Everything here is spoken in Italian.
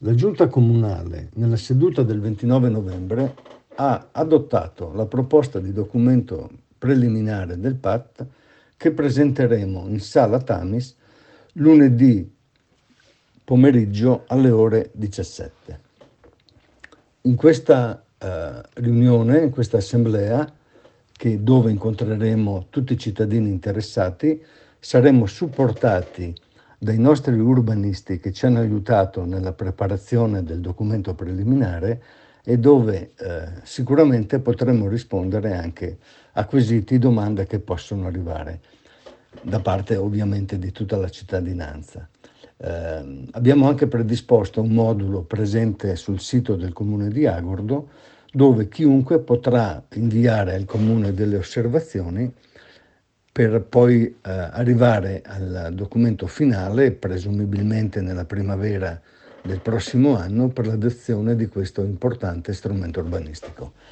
La Giunta Comunale, nella seduta del 29 novembre, ha adottato la proposta di documento preliminare del PAT che presenteremo in Sala Tamis lunedì pomeriggio alle ore 17. In questa riunione, in questa assemblea, dove incontreremo tutti i cittadini interessati, saremo supportati dai nostri urbanisti che ci hanno aiutato nella preparazione del documento preliminare e dove sicuramente potremo rispondere anche a quesiti, domande che possono arrivare da parte ovviamente di tutta la cittadinanza. Abbiamo anche predisposto un modulo presente sul sito del Comune di Agordo dove chiunque potrà inviare al Comune delle osservazioni per poi arrivare al documento finale, presumibilmente nella primavera del prossimo anno, per l'adozione di questo importante strumento urbanistico.